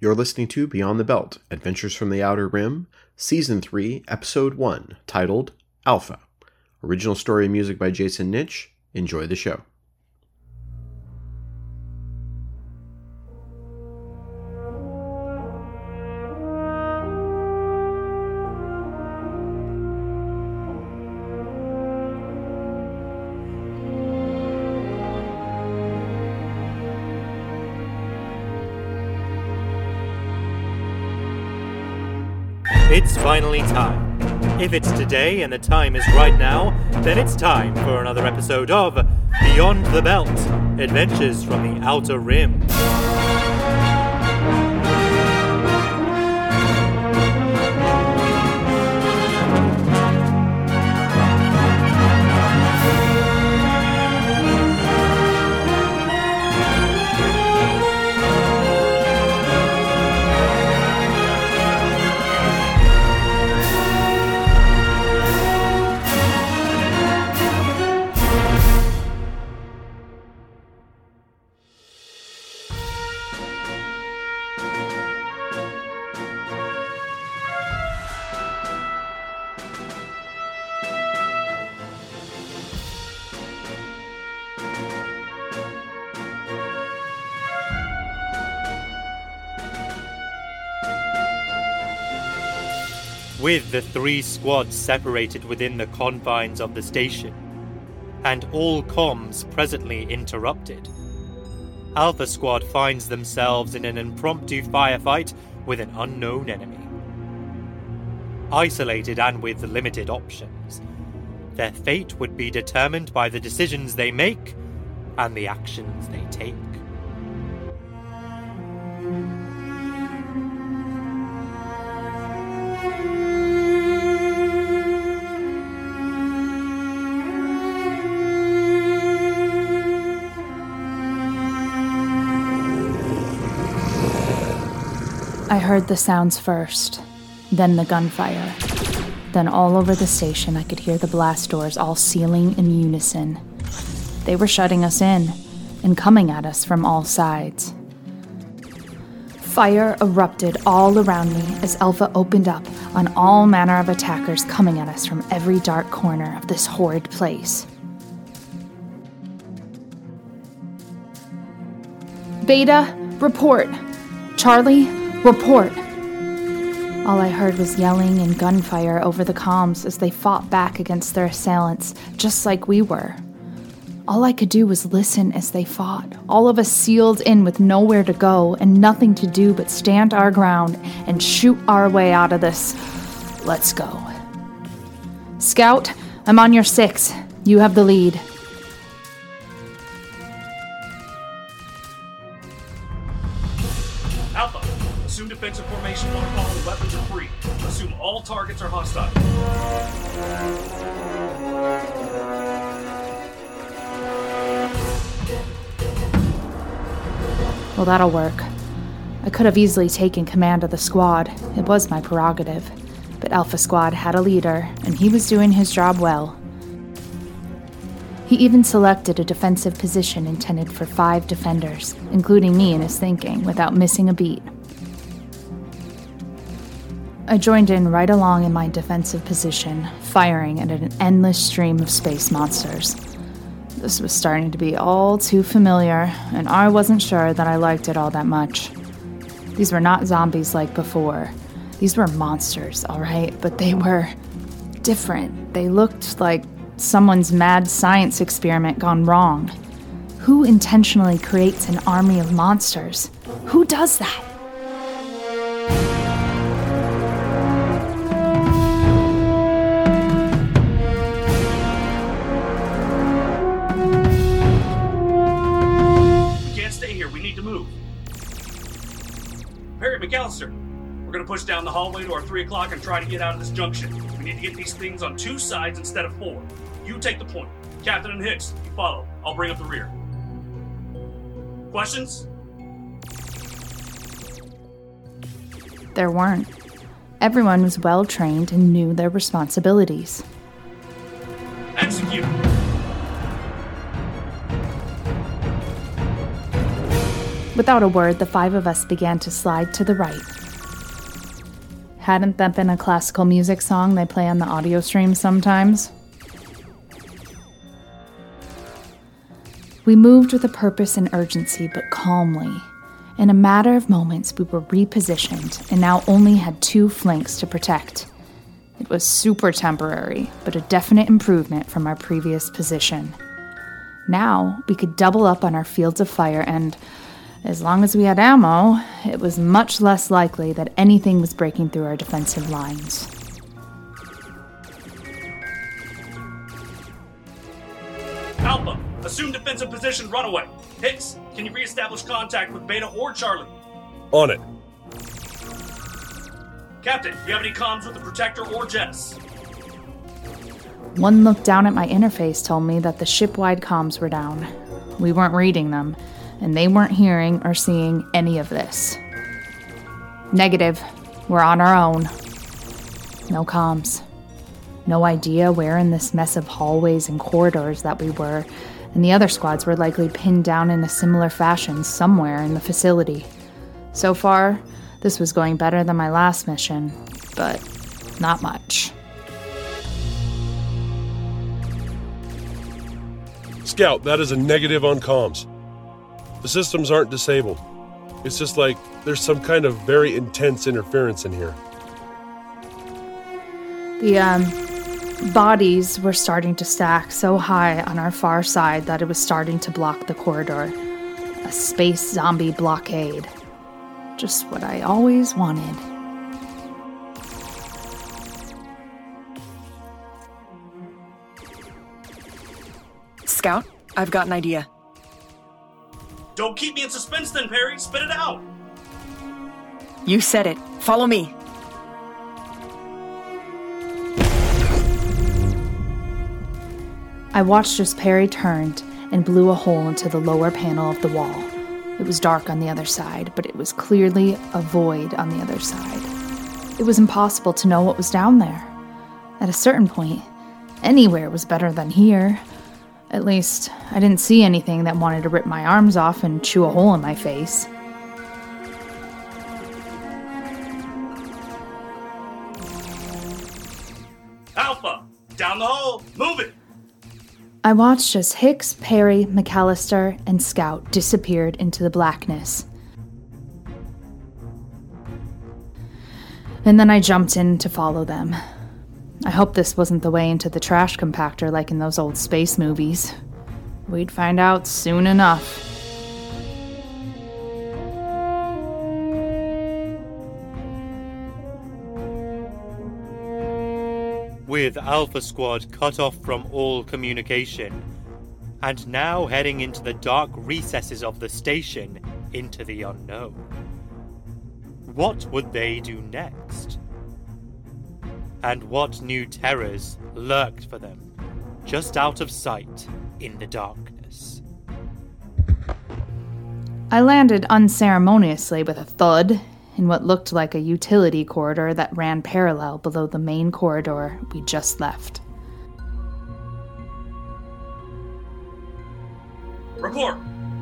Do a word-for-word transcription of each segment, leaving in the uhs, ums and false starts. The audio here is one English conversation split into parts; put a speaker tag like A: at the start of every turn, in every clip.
A: You're listening to Beyond the Belt, Adventures from the Outer Rim, Season three, Episode one, titled Alpha. Original story and music by Jason Nitch. Enjoy the show.
B: It's finally time. If it's today and the time is right now, then it's time for another episode of Beyond the Belt, Adventures from the Outer Rim. With the three squads separated within the confines of the station, and all comms presently interrupted, Alpha Squad finds themselves in an impromptu firefight with an unknown enemy. Isolated and with limited options, their fate would be determined by the decisions they make and the actions they take.
C: I heard the sounds first, then the gunfire. Then all over the station I could hear the blast doors all sealing in unison. They were shutting us in, and coming at us from all sides. Fire erupted all around me as Alpha opened up on all manner of attackers coming at us from every dark corner of this horrid place. Beta, report. Charlie, report! All I heard was yelling and gunfire over the comms as they fought back against their assailants, just like we were. All I could do was listen as they fought, all of us sealed in with nowhere to go and nothing to do but stand our ground and shoot our way out of this. Let's go. Scout, I'm on your six. You have the lead.
D: Alpha, assume defensive formation on call and weapons are free. Assume all targets are hostile.
C: Well, that'll work. I could have easily taken command of the squad. It was my prerogative. But Alpha Squad had a leader, and he was doing his job well. He even selected a defensive position intended for five defenders, including me in his thinking, without missing a beat. I joined in right along in my defensive position, firing at an endless stream of space monsters. This was starting to be all too familiar, and I wasn't sure that I liked it all that much. These were not zombies like before. These were monsters, all right, but they were different. They looked like someone's mad science experiment gone wrong. Who intentionally creates an army of monsters? Who does that?
D: McAllister, we're going to push down the hallway to our three o'clock and try to get out of this junction. We need to get these things on two sides instead of four. You take the point. Captain and Hicks, you follow. I'll bring up the rear. Questions?
C: There weren't. Everyone was well trained and knew their responsibilities.
D: Execute!
C: Without a word, the five of us began to slide to the right. Hadn't that been a classical music song they play on the audio stream sometimes? We moved with a purpose and urgency, but calmly. In a matter of moments, we were repositioned and now only had two flanks to protect. It was super temporary, but a definite improvement from our previous position. Now, we could double up on our fields of fire and, as long as we had ammo, it was much less likely that anything was breaking through our defensive lines.
D: Alpha, assume defensive position, runaway. Hicks, can you reestablish contact with Beta or Charlie?
E: On it.
D: Captain, do you have any comms with the Protector or Jess?
C: One look down at my interface told me that the ship-wide comms were down. We weren't reading them, and they weren't hearing or seeing any of this. Negative. We're on our own. No comms. No idea where in this mess of hallways and corridors that we were, and the other squads were likely pinned down in a similar fashion somewhere in the facility. So far, this was going better than my last mission, but not much.
E: Scout, that is a negative on comms. The systems aren't disabled. It's just like there's some kind of very intense interference in here.
C: The, um, bodies were starting to stack so high on our far side that it was starting to block the corridor. A space zombie blockade. Just what I always wanted.
F: Scout, I've got an idea.
D: Don't keep me in suspense then, Perry. Spit it out.
F: You said it. Follow me.
C: I watched as Perry turned and blew a hole into the lower panel of the wall. It was dark on the other side, but it was clearly a void on the other side. It was impossible to know what was down there. At a certain point, anywhere was better than here. At least, I didn't see anything that wanted to rip my arms off and chew a hole in my face.
D: Alpha, down the hole. Move it.
C: I watched as Hicks, Perry, McAllister, and Scout disappeared into the blackness. And then I jumped in to follow them. I hope this wasn't the way into the trash compactor like in those old space movies. We'd find out soon enough.
B: With Alpha Squad cut off from all communication, and now heading into the dark recesses of the station into the unknown. What would they do next? And what new terrors lurked for them, just out of sight in the darkness?
C: I landed unceremoniously with a thud in what looked like a utility corridor that ran parallel below the main corridor we just left.
D: Report.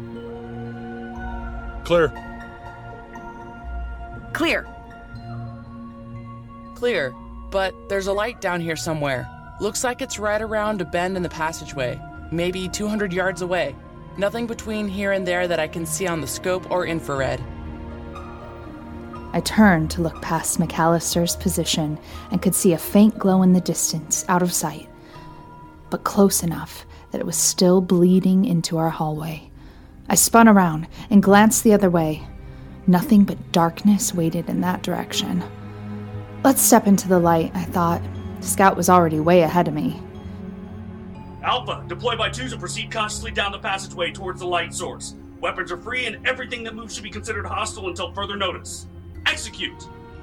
E: Clear.
F: Clear.
G: Clear, but there's a light down here somewhere. Looks like it's right around a bend in the passageway, maybe two hundred yards away. Nothing between here and there that I can see on the scope or infrared.
C: I turned to look past McAllister's position and could see a faint glow in the distance, out of sight, but close enough that it was still bleeding into our hallway. I spun around and glanced the other way. Nothing but darkness waited in that direction. Let's step into the light, I thought. Scout was already way ahead of me.
D: Alpha, deploy by twos and proceed cautiously down the passageway towards the light source. Weapons are free and everything that moves should be considered hostile until further notice. Execute!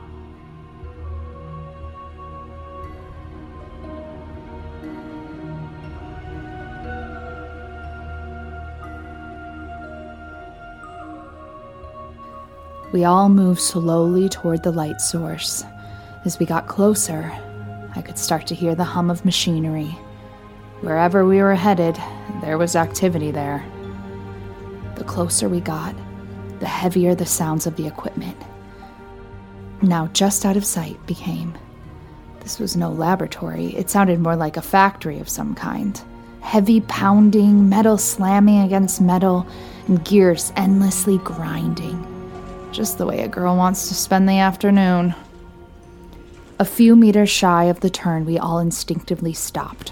C: We all moved slowly toward the light source. As we got closer, I could start to hear the hum of machinery. Wherever we were headed, there was activity there. The closer we got, the heavier the sounds of the equipment. Now just out of sight became... This was no laboratory. It sounded more like a factory of some kind. Heavy pounding, metal slamming against metal, and gears endlessly grinding. Just the way a girl wants to spend the afternoon. A few meters shy of the turn, we all instinctively stopped.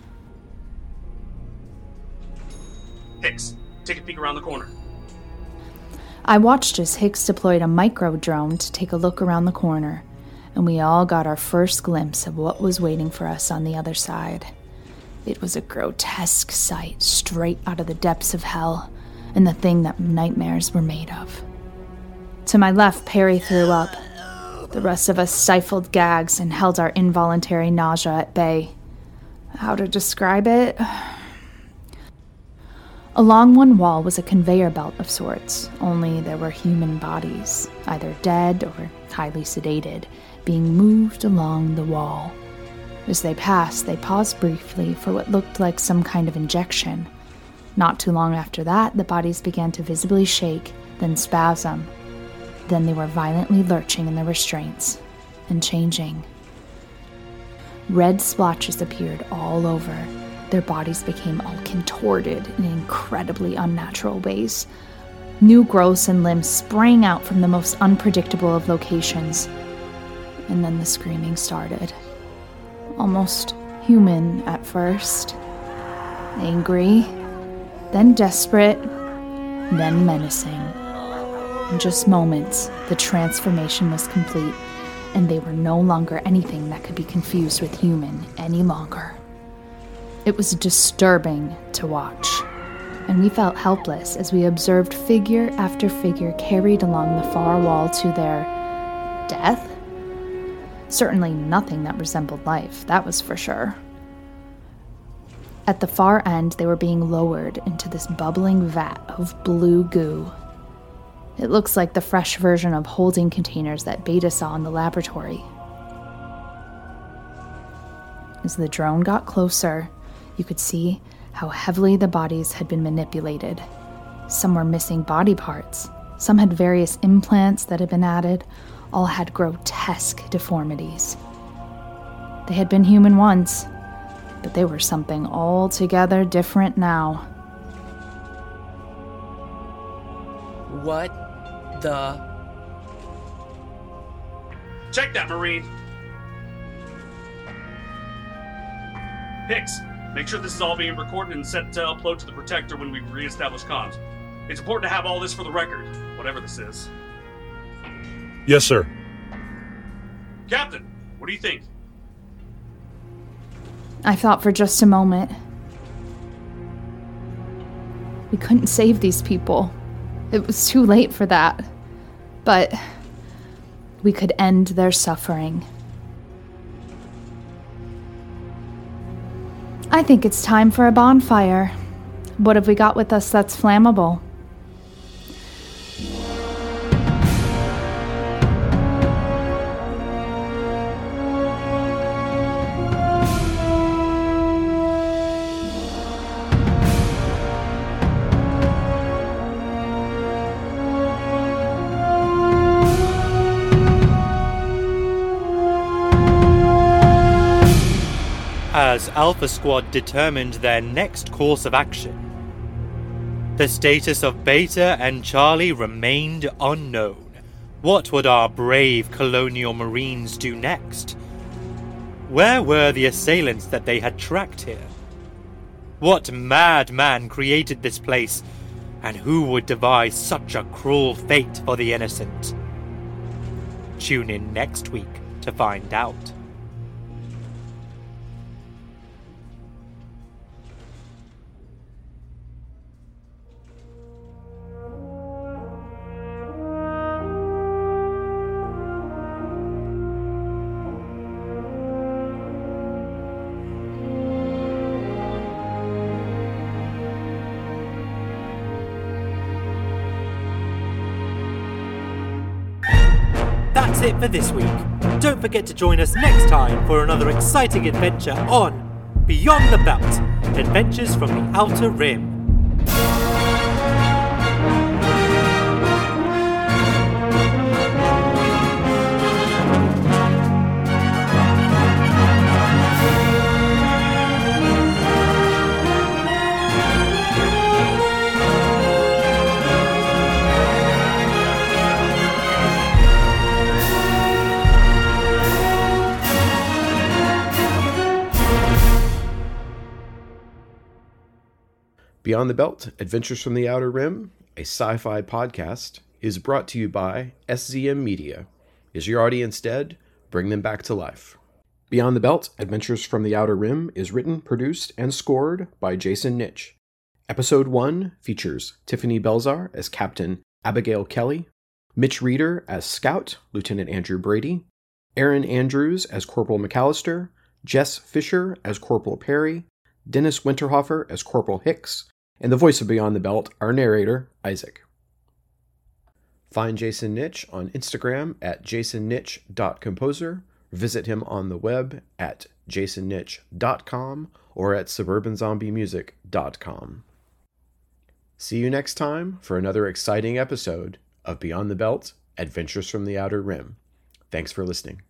D: Hicks, take a peek around the corner.
C: I watched as Hicks deployed a micro drone to take a look around the corner, and we all got our first glimpse of what was waiting for us on the other side. It was a grotesque sight straight out of the depths of hell, and the thing that nightmares were made of. To my left, Perry threw up. The rest of us stifled gags and held our involuntary nausea at bay. How to describe it? Along one wall was a conveyor belt of sorts, only there were human bodies, either dead or highly sedated, being moved along the wall. As they passed, they paused briefly for what looked like some kind of injection. Not too long after that, the bodies began to visibly shake, then spasm. Then they were violently lurching in their restraints and changing. Red splotches appeared all over. Their bodies became all contorted in incredibly unnatural ways. New growths and limbs sprang out from the most unpredictable of locations. And then the screaming started. Almost human at first. Angry, then desperate, then menacing. In just moments, the transformation was complete, and they were no longer anything that could be confused with human any longer. It was disturbing to watch, and we felt helpless as we observed figure after figure carried along the far wall to their death? Certainly nothing that resembled life, that was for sure. At the far end, they were being lowered into this bubbling vat of blue goo. It looks like the fresh version of holding containers that Beta saw in the laboratory. As the drone got closer, you could see how heavily the bodies had been manipulated. Some were missing body parts. Some had various implants that had been added. All had grotesque deformities. They had been human once, but they were something altogether different now.
G: What the...
D: Check that, Marine. Hicks, make sure this is all being recorded and set to upload to the Protector when we reestablish comms. It's important to have all this for the record, whatever this is.
E: Yes, sir.
D: Captain, what do you think?
C: I thought for just a moment. We couldn't save these people. It was too late for that. But we could end their suffering. I think it's time for a bonfire. What have we got with us that's flammable?
B: As Alpha Squad determined their next course of action, the status of Beta and Charlie remained unknown. What would our brave colonial marines do next? Where were the assailants that they had tracked here? What madman created this place, and who would devise such a cruel fate for the innocent? Tune in next week to find out. That's it for this week. Don't forget to join us next time for another exciting adventure on Beyond the Belt, Adventures from the Outer Rim.
A: Beyond the Belt, Adventures from the Outer Rim, a sci-fi podcast, is brought to you by S Z M Media. Is your audience dead? Bring them back to life. Beyond the Belt, Adventures from the Outer Rim is written, produced, and scored by Jason Nitch. Episode one features Tiffany Belzar as Captain Abigail Kelly, Mitch Reeder as Scout, Lieutenant Andrew Brady, Aaron Andrews as Corporal McAllister, Jess Fisher as Corporal Perry, Dennis Winterhofer as Corporal Hicks, and the voice of Beyond the Belt, our narrator, Isaac. Find Jason Nitch on Instagram at jason nitch dot composer, visit him on the web at jason nitch dot com or at suburban zombie music dot com. See you next time for another exciting episode of Beyond the Belt, Adventures from the Outer Rim. Thanks for listening.